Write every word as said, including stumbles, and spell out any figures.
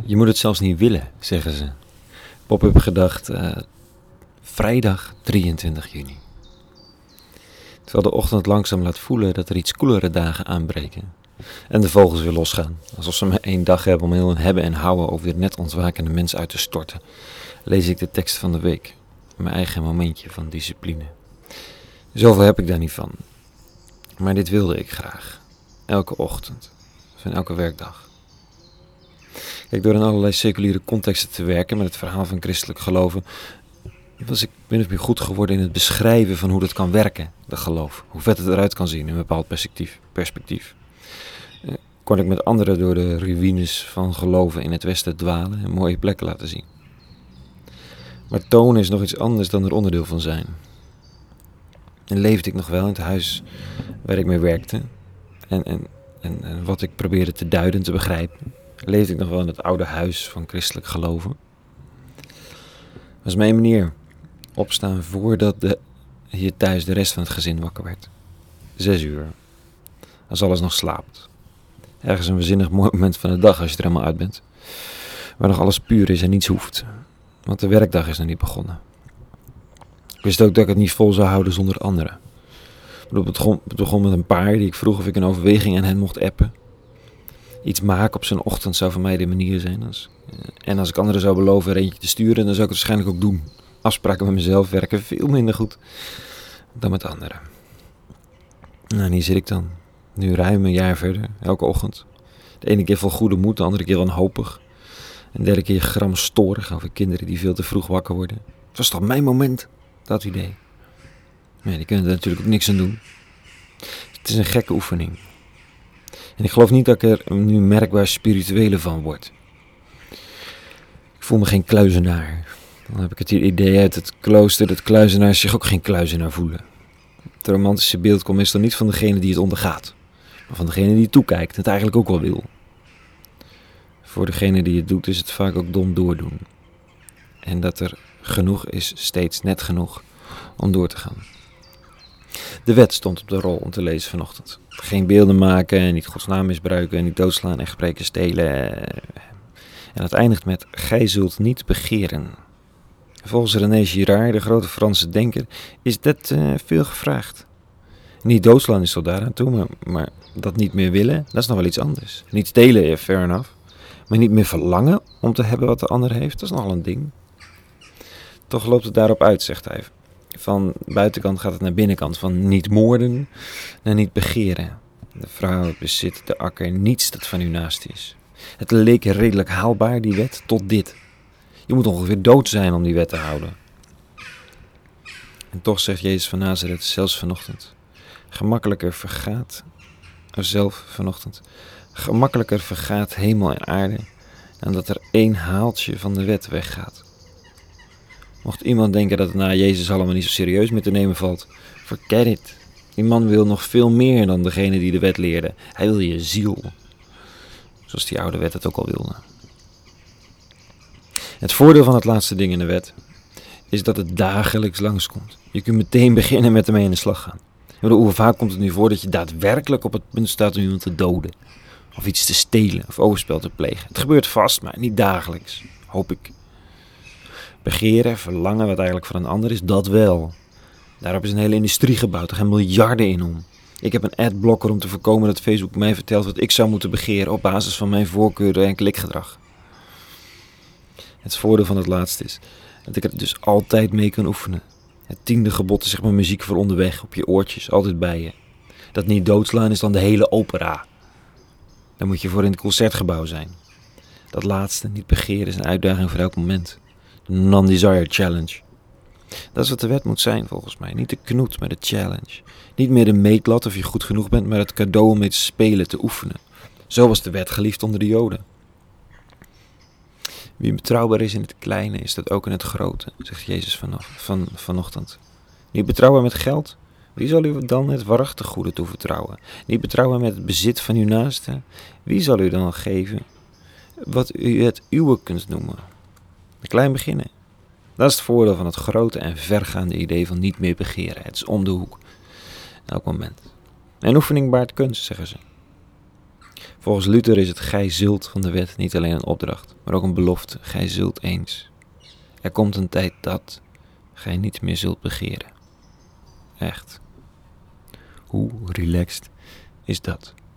Je moet het zelfs niet willen, zeggen ze. Pop-up gedacht, uh, vrijdag drieëntwintig juni. Terwijl de ochtend langzaam laat voelen dat er iets koelere dagen aanbreken. En de vogels weer losgaan, alsof ze maar één dag hebben om heel hun hebben en houden over dit net ontwakende mens uit te storten. Lees ik de tekst van de week, mijn eigen momentje van discipline. Zoveel heb ik daar niet van. Maar dit wilde ik graag. Elke ochtend, van elke werkdag. Kijk, door in allerlei seculiere contexten te werken met het verhaal van christelijk geloven, was ik min of meer goed geworden in het beschrijven van hoe dat kan werken, dat geloof. Hoe vet het eruit kan zien in een bepaald perspectief. perspectief. Eh, kon ik met anderen door de ruïnes van geloven in het Westen dwalen en mooie plekken laten zien. Maar tonen is nog iets anders dan er onderdeel van zijn. En leefde ik nog wel in het huis waar ik mee werkte en, en, en, en wat ik probeerde te duiden, te begrijpen. Leefde ik nog wel in het oude huis van christelijk geloven. Dat was mijn manier. Opstaan voordat de, hier thuis de rest van het gezin wakker werd. Zes uur. Als alles nog slaapt. Ergens een waanzinnig mooi moment van de dag als je er helemaal uit bent. Waar nog alles puur is en niets hoeft. Want de werkdag is nog niet begonnen. Ik wist ook dat ik het niet vol zou houden zonder anderen. Het begon, het begon met een paar die ik vroeg of ik een overweging aan hen mocht appen. Iets maken op zijn ochtend zou voor mij de manier zijn. Als, en als ik anderen zou beloven er eentje te sturen, dan zou ik het waarschijnlijk ook doen. Afspraken met mezelf werken veel minder goed dan met anderen. Nou, en hier zit ik dan. Nu ruim een jaar verder, elke ochtend. De ene keer vol goede moed, de andere keer wanhopig. En de derde keer gramstorig over kinderen die veel te vroeg wakker worden. Het was toch mijn moment, dat idee. Maar ja, die kunnen er natuurlijk ook niks aan doen. Het is een gekke oefening. En ik geloof niet dat ik er nu merkbaar spirituele van word. Ik voel me geen kluizenaar. Dan heb ik het idee uit het klooster dat kluizenaars zich ook geen kluizenaar voelen. Het romantische beeld komt meestal niet van degene die het ondergaat, maar van degene die toekijkt en het eigenlijk ook wel wil. Voor degene die het doet is het vaak ook dom doordoen. En dat er genoeg is steeds net genoeg om door te gaan. De wet stond op de rol om te lezen vanochtend. Geen beelden maken en niet Gods naam misbruiken en niet doodslaan en gesprekken stelen. En het eindigt met, gij zult niet begeren. Volgens René Girard, de grote Franse denker, is dat uh, veel gevraagd. Niet doodslaan is tot daaraan toe, maar, maar dat niet meer willen, dat is nog wel iets anders. Niet stelen, yeah, fair enough. Maar niet meer verlangen om te hebben wat de ander heeft, dat is nogal een ding. Toch loopt het daarop uit, zegt hij. Van buitenkant gaat het naar binnenkant, van niet moorden naar niet begeren. De vrouw, het bezit, de akker, niets dat van u naast is. Het leek redelijk haalbaar, die wet, tot dit. Je moet ongeveer dood zijn om die wet te houden. En toch zegt Jezus van Nazareth, zelfs vanochtend, gemakkelijker vergaat, of zelf vanochtend, gemakkelijker vergaat hemel en aarde, dan dat er één haaltje van de wet weggaat. Mocht iemand denken dat het na Jezus allemaal niet zo serieus meer te nemen valt, forget it. Die man wil nog veel meer dan degene die de wet leerde. Hij wil je ziel. Zoals die oude wet het ook al wilde. Het voordeel van het laatste ding in de wet is dat het dagelijks langskomt. Je kunt meteen beginnen met ermee aan de slag gaan. Hoe vaak komt het nu voor dat je daadwerkelijk op het punt staat om iemand te doden? Of iets te stelen of overspel te plegen? Het gebeurt vast, maar niet dagelijks. Hoop ik. Begeren, verlangen wat eigenlijk voor een ander is, dat wel. Daarop is een hele industrie gebouwd, er gaan miljarden in om. Ik heb een adblocker om te voorkomen dat Facebook mij vertelt wat ik zou moeten begeren op basis van mijn voorkeuren en klikgedrag. Het voordeel van het laatste is dat ik er dus altijd mee kan oefenen. Het tiende gebod is zeg maar muziek voor onderweg, op je oortjes, altijd bij je. Dat niet doodslaan is dan de hele opera. Dan moet je voor in het concertgebouw zijn. Dat laatste, niet begeren, is een uitdaging voor elk moment. De non-desire challenge. Dat is wat de wet moet zijn volgens mij. Niet de knoet, maar de challenge. Niet meer de meetlat of je goed genoeg bent, maar het cadeau om mee te spelen, te oefenen. Zo was de wet geliefd onder de Joden. Wie betrouwbaar is in het kleine, is dat ook in het grote, zegt Jezus van, van, vanochtend. Niet betrouwbaar met geld? Wie zal u dan het waarachtig goede toevertrouwen? Niet betrouwbaar met het bezit van uw naaste? Wie zal u dan geven wat u het uwe kunt noemen? Klein beginnen. Dat is het voordeel van het grote en vergaande idee van niet meer begeren. Het is om de hoek. Elk moment. En oefening baart kunst, zeggen ze. Volgens Luther is het gij zult van de wet niet alleen een opdracht, maar ook een belofte. Gij zult eens. Er komt een tijd dat gij niet meer zult begeren. Echt. Hoe relaxed is dat?